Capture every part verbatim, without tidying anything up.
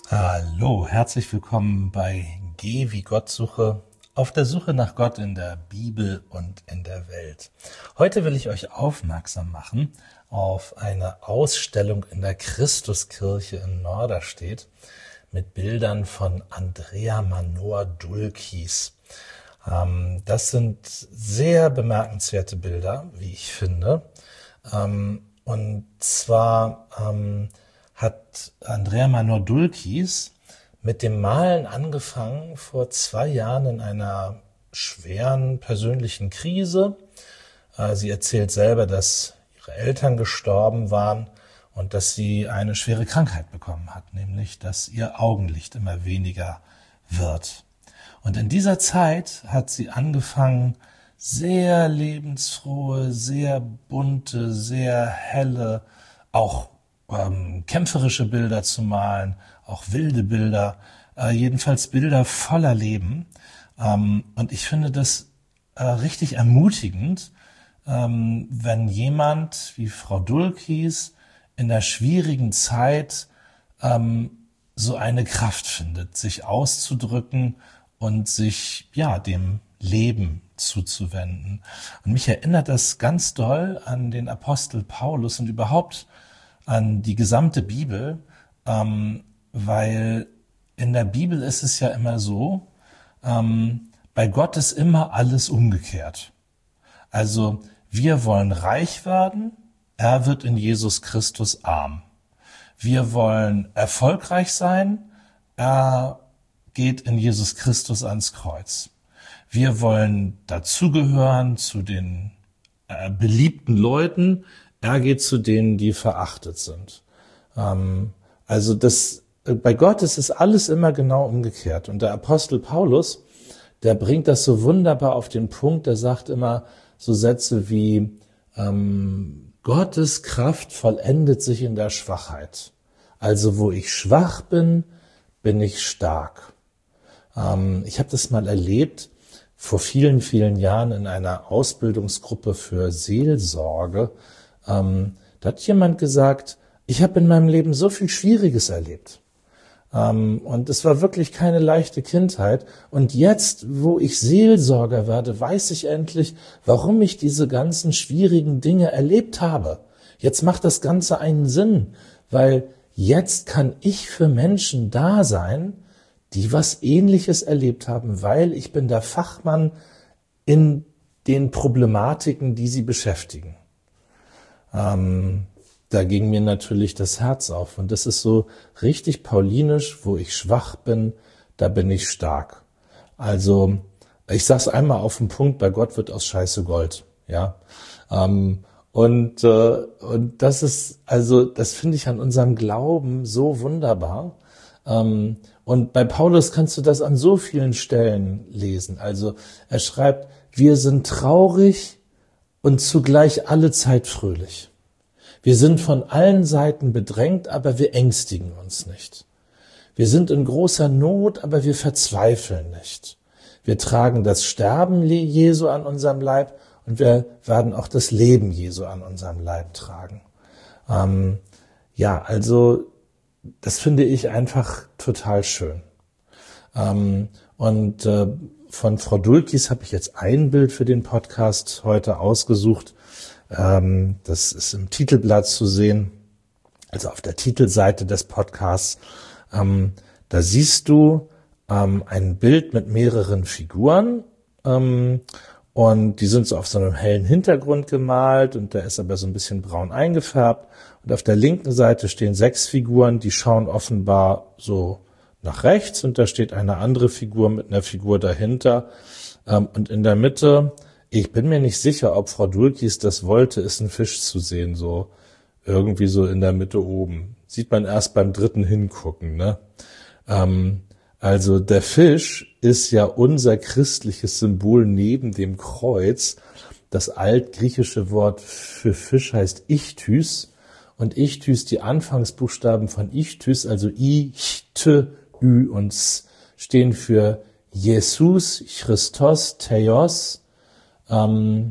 Hallo, herzlich willkommen bei Geh wie Gott suche, auf der Suche nach Gott in der Bibel und in der Welt. Heute will ich euch aufmerksam machen auf eine Ausstellung in der Christuskirche in Norderstedt mit Bildern von Andrea Manor-Dulkis. Ähm, das sind sehr bemerkenswerte Bilder, wie ich finde. Ähm, und zwar ähm, hat Andrea Manor-Dulkis mit dem Malen angefangen vor zwei Jahren in einer schweren persönlichen Krise. Sie erzählt selber, dass ihre Eltern gestorben waren und dass sie eine schwere Krankheit bekommen hat, nämlich dass ihr Augenlicht immer weniger wird. Und in dieser Zeit hat sie angefangen, sehr lebensfrohe, sehr bunte, sehr helle, auch ähm, kämpferische Bilder zu malen, auch wilde Bilder, äh, jedenfalls Bilder voller Leben. Ähm, und ich finde das äh, richtig ermutigend, ähm, wenn jemand wie Frau Dulkis in der schwierigen Zeit ähm, so eine Kraft findet, sich auszudrücken und sich ja dem Leben zuzuwenden. Und mich erinnert das ganz doll an den Apostel Paulus und überhaupt an die gesamte Bibel, ähm, weil in der Bibel ist es ja immer so, ähm, bei Gott ist immer alles umgekehrt. Also wir wollen reich werden, er wird in Jesus Christus arm. Wir wollen erfolgreich sein, er geht in Jesus Christus ans Kreuz. Wir wollen dazugehören zu den äh, beliebten Leuten, er geht zu denen, die verachtet sind. Ähm, also das, bei Gott ist es alles immer genau umgekehrt. Und der Apostel Paulus, der bringt das so wunderbar auf den Punkt, der sagt immer so Sätze wie, ähm, Gottes Kraft vollendet sich in der Schwachheit. Also wo ich schwach bin, bin ich stark. Ähm, ich habe das mal erlebt, vor vielen, vielen Jahren in einer Ausbildungsgruppe für Seelsorge. Ähm, da hat jemand gesagt, ich habe in meinem Leben so viel Schwieriges erlebt. Ähm, und es war wirklich keine leichte Kindheit. Und jetzt, wo ich Seelsorger werde, weiß ich endlich, warum ich diese ganzen schwierigen Dinge erlebt habe. Jetzt macht das Ganze einen Sinn, weil jetzt kann ich für Menschen da sein, die was Ähnliches erlebt haben, weil ich bin der Fachmann in den Problematiken, die sie beschäftigen. Ähm, da ging mir natürlich das Herz auf. Und das ist so richtig paulinisch, wo ich schwach bin, da bin ich stark. Also ich sag's einmal auf den Punkt, bei Gott wird aus Scheiße Gold. Ja. Ähm, und, äh, und das ist, also das finde ich an unserem Glauben so wunderbar. Ähm, und bei Paulus kannst du das an so vielen Stellen lesen. Also er schreibt, wir sind traurig und zugleich alle Zeit fröhlich. Wir sind von allen Seiten bedrängt, aber wir ängstigen uns nicht. Wir sind in großer Not, aber wir verzweifeln nicht. Wir tragen das Sterben Jesu an unserem Leib und wir werden auch das Leben Jesu an unserem Leib tragen. Ähm, ja, also das finde ich einfach total schön. Ähm, und äh, von Frau Dulkis habe ich jetzt ein Bild für den Podcast heute ausgesucht. Ähm, das ist im Titelblatt zu sehen, also auf der Titelseite des Podcasts. Ähm, da siehst du ähm, ein Bild mit mehreren Figuren ähm, und die sind so auf so einem hellen Hintergrund gemalt und der ist aber so ein bisschen braun eingefärbt. Und auf der linken Seite stehen sechs Figuren, die schauen offenbar so nach rechts und da steht eine andere Figur mit einer Figur dahinter. Ähm, und in der Mitte, ich bin mir nicht sicher, ob Frau Dulkis das wollte, ist ein Fisch zu sehen, so irgendwie so in der Mitte oben. Sieht man erst beim dritten Hingucken, ne? Ähm, also der Fisch ist ja unser christliches Symbol neben dem Kreuz. Das altgriechische Wort für Fisch heißt Ichthys. Und Ichthys, die Anfangsbuchstaben von Ichthys, also I, T, Ü und S, stehen für Jesus, Christos, Theos, ähm,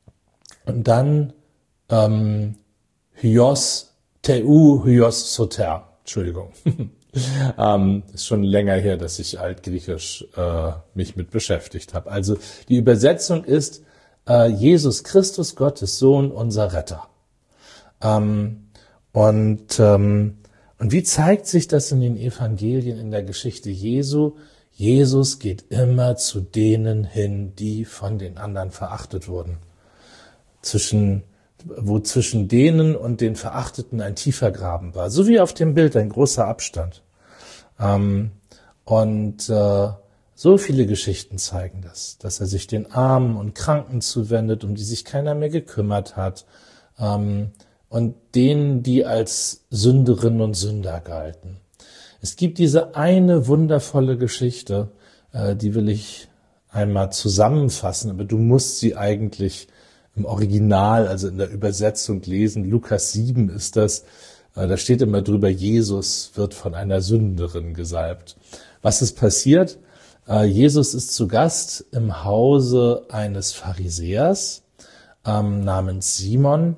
und dann ähm, Hyos, Teu, Hyos, Soter. Entschuldigung. ähm, ist schon länger her, dass ich Altgriechisch äh, mich mit beschäftigt habe. Also die Übersetzung ist äh, Jesus Christus, Gottes Sohn, unser Retter. Ähm, und, ähm, und wie zeigt sich das in den Evangelien, in der Geschichte Jesu? Jesus geht immer zu denen hin, die von den anderen verachtet wurden. Zwischen, wo zwischen denen und den Verachteten ein tiefer Graben war. So wie auf dem Bild, ein großer Abstand. Ähm, und äh, so viele Geschichten zeigen das, dass er sich den Armen und Kranken zuwendet, um die sich keiner mehr gekümmert hat. Ähm, und denen, die als Sünderinnen und Sünder galten. Es gibt diese eine wundervolle Geschichte, äh, die will ich einmal zusammenfassen, aber du musst sie eigentlich im Original, also in der Übersetzung lesen. Lukas sieben ist das, äh, da steht immer drüber, Jesus wird von einer Sünderin gesalbt. Was ist passiert? Äh, Jesus ist zu Gast im Hause eines Pharisäers ähm, namens Simon.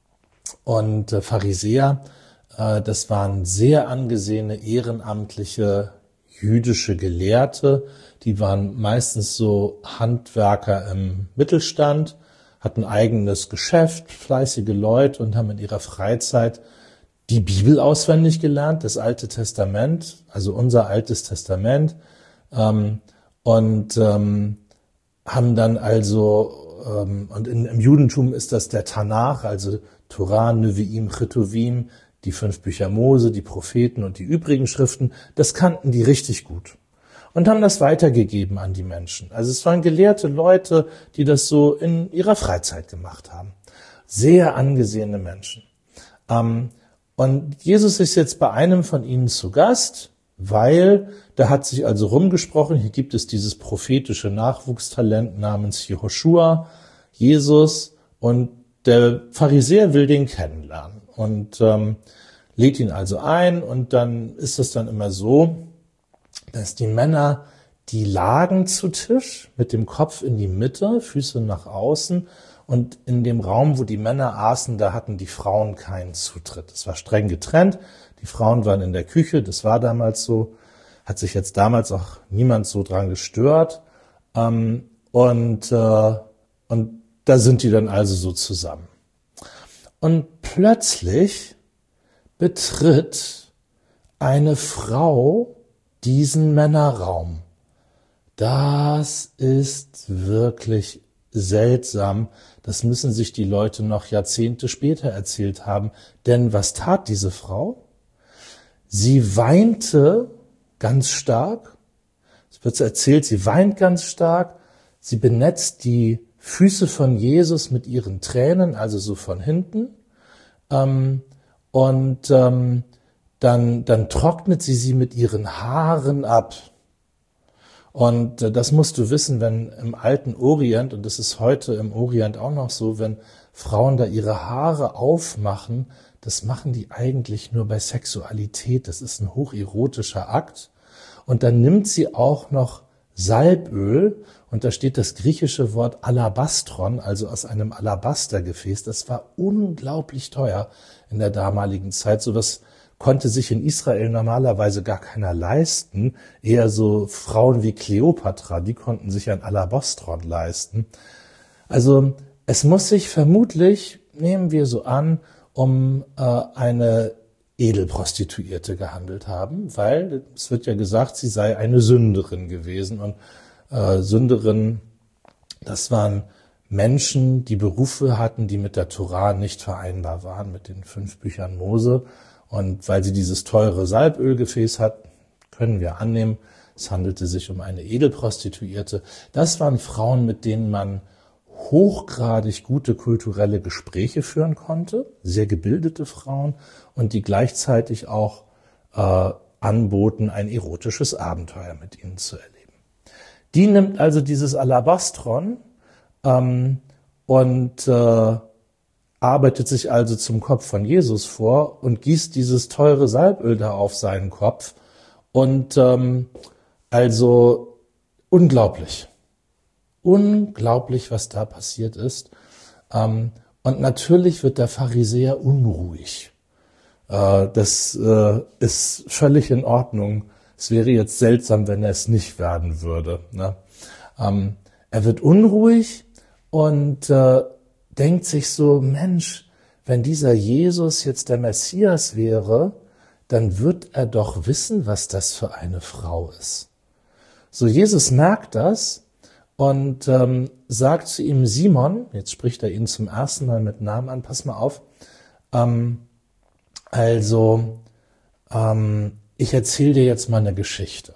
Und äh, Pharisäer, äh, das waren sehr angesehene, ehrenamtliche jüdische Gelehrte. Die waren meistens so Handwerker im Mittelstand, hatten eigenes Geschäft, fleißige Leute und haben in ihrer Freizeit die Bibel auswendig gelernt, das Alte Testament, also unser Altes Testament, ähm, und ähm, haben dann also, ähm, und in, im Judentum ist das der Tanach, also Torah, Nevi'im, Chetuvim, die fünf Bücher Mose, die Propheten und die übrigen Schriften, das kannten die richtig gut und haben das weitergegeben an die Menschen. Also es waren gelehrte Leute, die das so in ihrer Freizeit gemacht haben. Sehr angesehene Menschen. Ähm, und Jesus ist jetzt bei einem von ihnen zu Gast, weil da hat sich also rumgesprochen, hier gibt es dieses prophetische Nachwuchstalent namens Jehoschua, Jesus, und der Pharisäer will den kennenlernen und ähm, lädt ihn also ein, und dann ist es dann immer so, dass die Männer, die lagen zu Tisch mit dem Kopf in die Mitte, Füße nach außen, und in dem Raum, wo die Männer aßen, da hatten die Frauen keinen Zutritt. Es war streng getrennt, die Frauen waren in der Küche, das war damals so, hat sich jetzt damals auch niemand so dran gestört, ähm, und, äh, und da sind die dann also so zusammen. Und plötzlich betritt eine Frau diesen Männerraum. Das ist wirklich seltsam. Das müssen sich die Leute noch Jahrzehnte später erzählt haben. Denn was tat diese Frau? Sie weinte ganz stark. Es wird so erzählt, sie weint ganz stark. Sie benetzt die Füße von Jesus mit ihren Tränen, also so von hinten. Ähm, und ähm, dann, dann trocknet sie sie mit ihren Haaren ab. Und äh, das musst du wissen, wenn im alten Orient, und das ist heute im Orient auch noch so, wenn Frauen da ihre Haare aufmachen, das machen die eigentlich nur bei Sexualität. Das ist ein hocherotischer Akt. Und dann nimmt sie auch noch Salböl, und da steht das griechische Wort Alabastron, also aus einem Alabastergefäß. Das war unglaublich teuer in der damaligen Zeit. Sowas konnte sich in Israel normalerweise gar keiner leisten. Eher so Frauen wie Kleopatra, die konnten sich ein Alabastron leisten. Also es muss sich vermutlich, nehmen wir so an, um äh, eine Edelprostituierte gehandelt haben, weil es wird ja gesagt, sie sei eine Sünderin gewesen. Und äh, Sünderin, das waren Menschen, die Berufe hatten, die mit der Tora nicht vereinbar waren, mit den fünf Büchern Mose. Und weil sie dieses teure Salbölgefäß hat, können wir annehmen, es handelte sich um eine Edelprostituierte. Das waren Frauen, mit denen man hochgradig gute kulturelle Gespräche führen konnte, sehr gebildete Frauen, und die gleichzeitig auch äh, anboten, ein erotisches Abenteuer mit ihnen zu erleben. Die nimmt also dieses Alabastron ähm, und äh, arbeitet sich also zum Kopf von Jesus vor und gießt dieses teure Salböl da auf seinen Kopf. Und ähm, also unglaublich. Unglaublich, was da passiert ist. Ähm, und natürlich wird der Pharisäer unruhig. Äh, das äh, ist völlig in Ordnung. Es wäre jetzt seltsam, wenn er es nicht werden würde. Ne? Ähm, er wird unruhig und äh, denkt sich so, Mensch, wenn dieser Jesus jetzt der Messias wäre, dann wird er doch wissen, was das für eine Frau ist. So, Jesus merkt das und ähm, sagt zu ihm, Simon, jetzt spricht er ihn zum ersten Mal mit Namen an, pass mal auf, ähm, also ähm, ich erzähle dir jetzt mal eine Geschichte.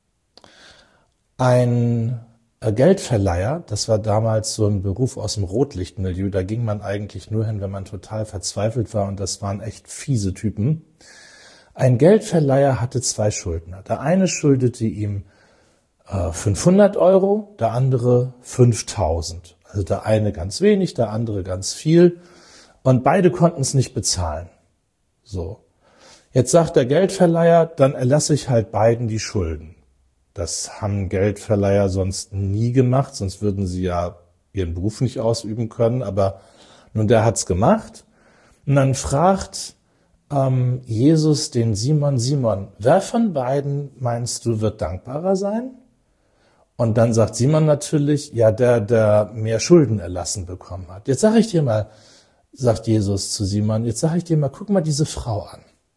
Ein Geldverleiher, das war damals so ein Beruf aus dem Rotlichtmilieu, da ging man eigentlich nur hin, wenn man total verzweifelt war und das waren echt fiese Typen. Ein Geldverleiher hatte zwei Schuldner. Der eine schuldete ihm äh, fünfhundert Euro, der andere fünftausend. Also der eine ganz wenig, der andere ganz viel. Und beide konnten es nicht bezahlen. So. Jetzt sagt der Geldverleiher, dann erlasse ich halt beiden die Schulden. Das haben Geldverleiher sonst nie gemacht, sonst würden sie ja ihren Beruf nicht ausüben können. Aber nun, der hat's gemacht. Und dann fragt ähm, Jesus den Simon, Simon, wer von beiden meinst du wird dankbarer sein? Und dann sagt Simon natürlich, ja, der, der mehr Schulden erlassen bekommen hat. Jetzt sage ich dir mal, sagt Jesus zu Simon, jetzt sage ich dir mal, guck mal diese Frau an.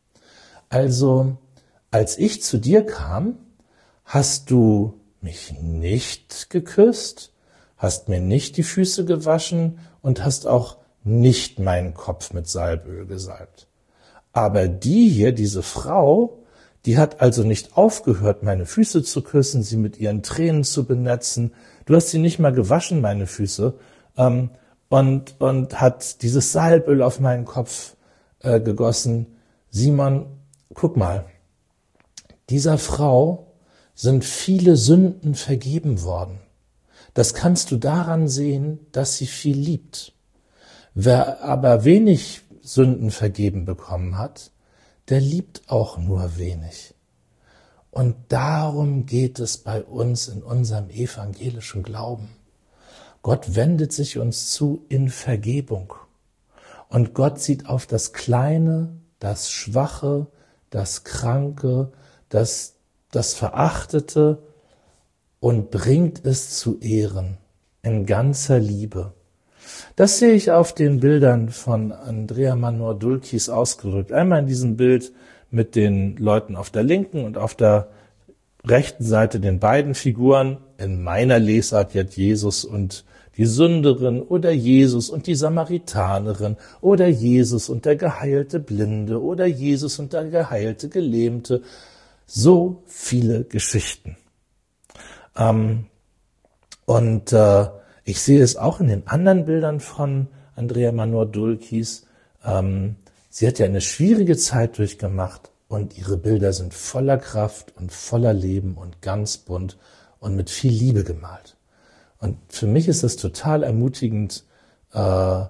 Also, als ich zu dir kam, hast du mich nicht geküsst, hast mir nicht die Füße gewaschen und hast auch nicht meinen Kopf mit Salböl gesalbt. Aber die hier, diese Frau, die hat also nicht aufgehört, meine Füße zu küssen, sie mit ihren Tränen zu benetzen. Du hast sie nicht mal gewaschen, meine Füße, ähm, und, und hat dieses Salböl auf meinen Kopf äh, gegossen. Simon, guck mal, dieser Frau sind viele Sünden vergeben worden. Das kannst du daran sehen, dass sie viel liebt. Wer aber wenig Sünden vergeben bekommen hat, der liebt auch nur wenig. Und darum geht es bei uns in unserem evangelischen Glauben. Gott wendet sich uns zu in Vergebung. Und Gott sieht auf das Kleine, das Schwache, das Kranke, das, das Verachtete und bringt es zu Ehren in ganzer Liebe. Das sehe ich auf den Bildern von Andrea Manor-Dulkis ausgedrückt. Einmal in diesem Bild mit den Leuten auf der linken und auf der rechten Seite den beiden Figuren. In meiner Lesart jetzt Jesus und die Sünderin oder Jesus und die Samaritanerin oder Jesus und der geheilte Blinde oder Jesus und der geheilte Gelähmte. So viele Geschichten. Ähm, und äh, ich sehe es auch in den anderen Bildern von Andrea Manor-Dulkis. Ähm, sie hat ja eine schwierige Zeit durchgemacht und ihre Bilder sind voller Kraft und voller Leben und ganz bunt und mit viel Liebe gemalt. Und für mich ist es total ermutigend, äh, äh,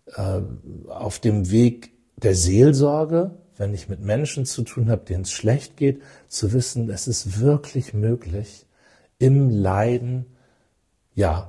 auf dem Weg der Seelsorge, wenn ich mit Menschen zu tun habe, denen es schlecht geht, zu wissen, es ist wirklich möglich, im Leiden, ja,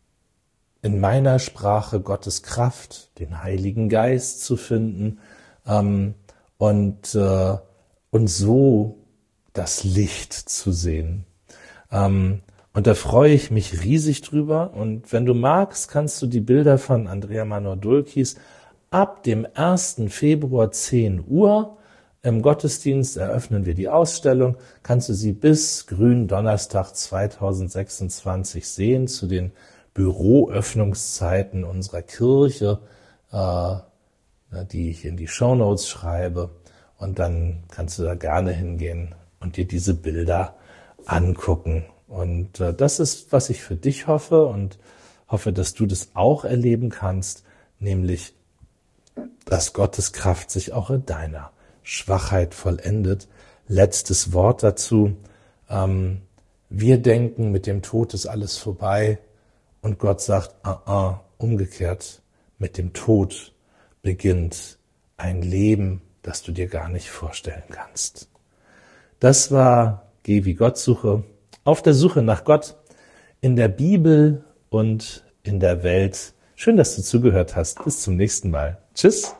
in meiner Sprache Gottes Kraft, den Heiligen Geist zu finden ähm, und, äh, und so das Licht zu sehen. Ähm, und da freue ich mich riesig drüber. Und wenn du magst, kannst du die Bilder von Andrea Manor-Dulkis ab dem ersten Februar zehn Uhr im Gottesdienst eröffnen wir die Ausstellung. Kannst du sie bis Gründonnerstag zweitausendsechsundzwanzig sehen zu den Büroöffnungszeiten unserer Kirche, äh, die ich in die Shownotes schreibe. Und dann kannst du da gerne hingehen und dir diese Bilder angucken. Und äh, das ist, was ich für dich hoffe und hoffe, dass du das auch erleben kannst, nämlich, dass Gottes Kraft sich auch in deiner Schwachheit vollendet. Letztes Wort dazu. Ähm, wir denken, mit dem Tod ist alles vorbei. Und Gott sagt, ah, ah, umgekehrt, mit dem Tod beginnt ein Leben, das du dir gar nicht vorstellen kannst. Das war Geh wie Gott suche, auf der Suche nach Gott in der Bibel und in der Welt. Schön, dass du zugehört hast. Bis zum nächsten Mal. Tschüss.